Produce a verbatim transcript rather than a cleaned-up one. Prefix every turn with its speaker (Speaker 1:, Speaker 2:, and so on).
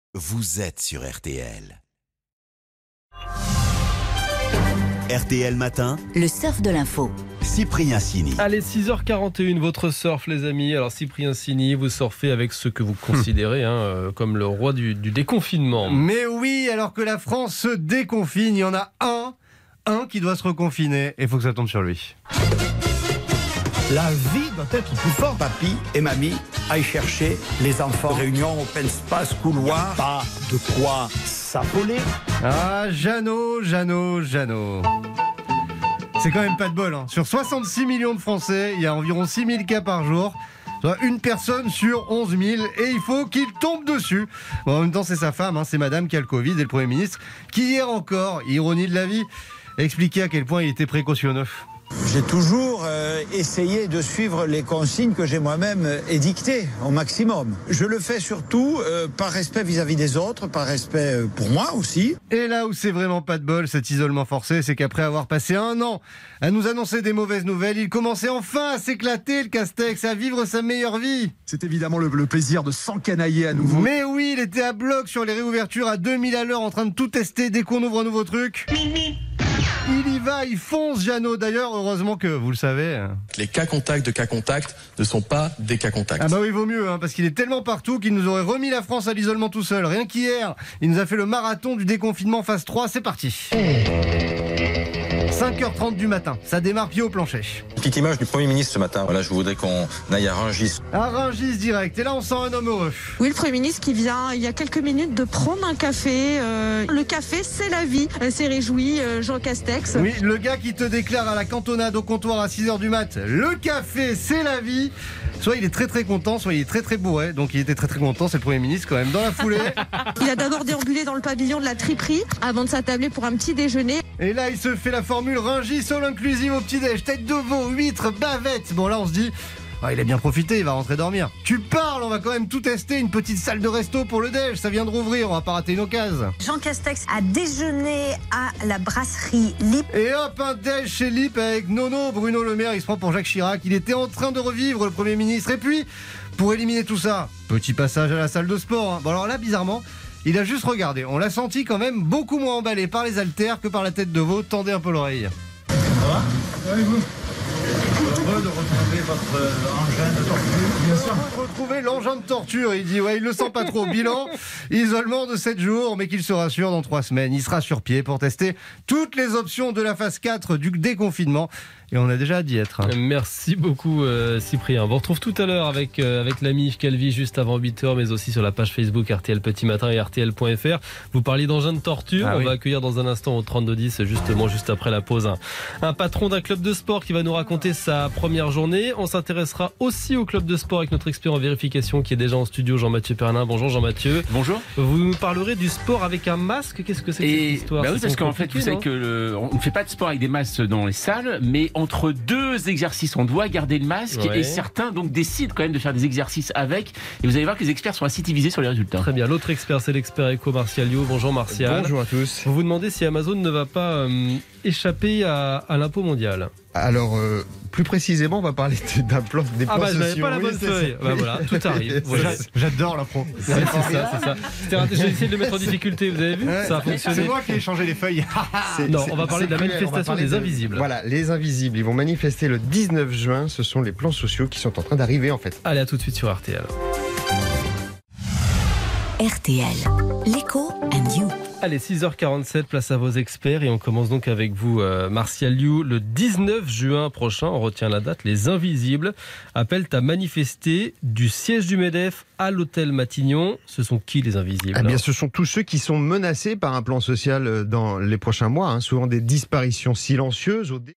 Speaker 1: Vous êtes sur R T L. R T L Matin,
Speaker 2: le surf de l'info.
Speaker 1: Cyprien Sini.
Speaker 3: Allez, six heures quarante et une, votre surf les amis. Alors Cyprien Sini, vous surfez avec ce que vous considérez hein, euh, comme le roi du, du déconfinement.
Speaker 4: Mais oui, alors que la France se déconfine, il y en a un, un qui doit se reconfiner et il faut que ça tombe sur lui.
Speaker 5: La vie doit être plus forte.
Speaker 6: Papy et mamie aillent chercher les enfants. Réunion, open space, couloir.
Speaker 5: Pas de quoi s'affoler.
Speaker 4: Ah, Jeannot, Jeannot, Jeannot. C'est quand même pas de bol. Hein. Sur soixante-six millions de Français, il y a environ six mille cas par jour. Soit une personne sur onze mille et il faut qu'il tombe dessus. Bon, en même temps, c'est sa femme, hein, c'est madame qui a le Covid et le Premier ministre qui hier encore, ironie de la vie, a expliqué à quel point il était précautionneux.
Speaker 6: J'ai toujours euh, essayé de suivre les consignes que j'ai moi-même euh, édictées au maximum. Je le fais surtout euh, par respect vis-à-vis des autres, par respect euh, pour moi aussi.
Speaker 4: Et là où c'est vraiment pas de bol, cet isolement forcé, c'est qu'après avoir passé un an à nous annoncer des mauvaises nouvelles, il commençait enfin à s'éclater le Castex, à vivre sa meilleure vie.
Speaker 7: C'est évidemment le, le plaisir de s'encanailler à nouveau.
Speaker 4: Mais oui, il était à bloc sur les réouvertures à deux mille à l'heure en train de tout tester dès qu'on ouvre un nouveau truc. Il y va, il fonce, Jeannot. D'ailleurs, heureusement que vous le savez.
Speaker 8: Les cas contacts de cas contacts ne sont pas des cas contacts.
Speaker 4: Ah bah oui, il vaut mieux, hein, parce qu'il est tellement partout qu'il nous aurait remis la France à l'isolement tout seul. Rien qu'hier, il nous a fait le marathon du déconfinement phase trois. C'est parti. cinq heures trente du matin, ça démarre pied au plancher.
Speaker 9: Petite image du Premier ministre ce matin. Voilà, je voudrais qu'on aille à Rungis.
Speaker 4: À Rungis direct. Et là, on sent un homme heureux.
Speaker 10: Oui, le Premier ministre qui vient il y a quelques minutes de prendre un café. Euh, le café, c'est la vie. Euh, c'est réjoui, euh, Jean Castex.
Speaker 4: Oui, le gars qui te déclare à la cantonade au comptoir à six heures du mat, le café, c'est la vie. Soit il est très très content, soit il est très très bourré. Donc il était très très content, c'est le Premier ministre quand même. Dans la foulée.
Speaker 10: Il a d'abord déambulé dans le pavillon de la triperie avant de s'attabler pour un petit déjeuner.
Speaker 4: Et là, il se fait la formule Rungis all inclusive au petit-déj. Tête de veau, huîtres, bavettes. Bon, là, on se dit, oh, il a bien profité, il va rentrer dormir. Tu parles, on va quand même tout tester. Une petite salle de resto pour le déj. Ça vient de rouvrir, on va pas rater une occasion.
Speaker 2: Jean Castex a déjeuné à la brasserie Lip.
Speaker 4: Et hop, un déj chez Lip avec Nono. Bruno Le Maire, il se prend pour Jacques Chirac. Il était en train de revivre, le Premier ministre. Et puis, pour éliminer tout ça, petit passage à la salle de sport. Hein. Bon, alors là, bizarrement, il a juste regardé. On l'a senti quand même beaucoup moins emballé par les haltères que par la tête de veau. Tendez un peu l'oreille.
Speaker 6: Ça va ? Oui, vous ? Heureux de retrouver votre euh, engin de torture.
Speaker 4: Bien sûr. Heureux de retrouver l'engin de torture. Il dit, ouais, il le sent pas trop. Bilan, isolement de sept jours, mais qu'il se rassure, dans trois semaines, il sera sur pied pour tester toutes les options de la phase quatre du déconfinement. Et on a déjà hâte d'y être. Hein.
Speaker 3: Merci beaucoup euh, Cyprien. On vous retrouve tout à l'heure avec, euh, avec l'ami Yves Calvi juste avant huit heures, mais aussi sur la page Facebook R T L Petit Matin et R T L point F R. Vous parliez d'engin de torture.
Speaker 4: Ah,
Speaker 3: on
Speaker 4: oui.
Speaker 3: va accueillir dans un instant au trente-deux dix, justement juste après la pause, un, un patron d'un club de sport qui va nous raconter sa première journée. On s'intéressera aussi au club de sport avec notre expert en vérification qui est déjà en studio, Jean-Mathieu Pernin. Bonjour Jean-Mathieu.
Speaker 11: Bonjour.
Speaker 3: Vous nous parlerez du sport avec un masque. Qu'est-ce que c'est que
Speaker 11: Et
Speaker 3: cette histoire?
Speaker 11: bah oui,
Speaker 3: C'est
Speaker 11: parce qu'en fait,
Speaker 3: compliqué,
Speaker 11: vous savez
Speaker 3: non
Speaker 11: que le, on ne fait pas de sport avec des masques dans les salles, mais entre deux exercices, on doit garder le masque
Speaker 3: Ouais.
Speaker 11: et certains donc décident quand même de faire des exercices avec. Et vous allez voir que les experts sont assez divisés sur les résultats.
Speaker 3: Très bien. L'autre expert, c'est l'expert éco Martial Liu. Bonjour Martial.
Speaker 12: Bonjour à tous.
Speaker 3: Vous vous demandez si Amazon ne va pas euh, échapper à, à l'impôt mondial.
Speaker 12: Alors, euh, plus précisément, on va parler d'un plan des
Speaker 3: Ah bah je
Speaker 12: plans
Speaker 3: n'avais
Speaker 12: sociaux.
Speaker 3: pas la
Speaker 12: Oui,
Speaker 3: bonne
Speaker 12: c'est
Speaker 3: feuille.
Speaker 12: ça.
Speaker 3: Bah voilà, tout arrive. Voilà.
Speaker 4: J'adore la pro.
Speaker 3: C'est c'est ça, c'est ça. C'était raté. J'ai essayé de le mettre en difficulté, vous avez vu?
Speaker 4: Ouais.
Speaker 3: Ça a
Speaker 4: C'est
Speaker 3: fonctionné.
Speaker 4: moi qui ai changé les feuilles.
Speaker 12: C'est-
Speaker 3: Non,
Speaker 12: c'est-
Speaker 3: on va parler de la
Speaker 12: c'est clair, on va
Speaker 3: manifestation
Speaker 12: parler
Speaker 3: des
Speaker 12: de-
Speaker 3: invisibles.
Speaker 12: Voilà, les invisibles, ils vont manifester le dix-neuf juin. Ce sont les plans sociaux qui sont en train d'arriver en fait.
Speaker 3: Allez, à tout de suite sur R T L.
Speaker 2: R T L. L'écho and you.
Speaker 3: Allez, six heures quarante-sept, place à vos experts et on commence donc avec vous, euh, Martial Liu. Le dix-neuf juin prochain, on retient la date, les Invisibles appellent à manifester du siège du MEDEF à l'hôtel Matignon. Ce sont qui les Invisibles?
Speaker 12: Eh bien, ce sont tous ceux qui sont menacés par un plan social dans les prochains mois, hein, souvent des disparitions silencieuses. Au dé-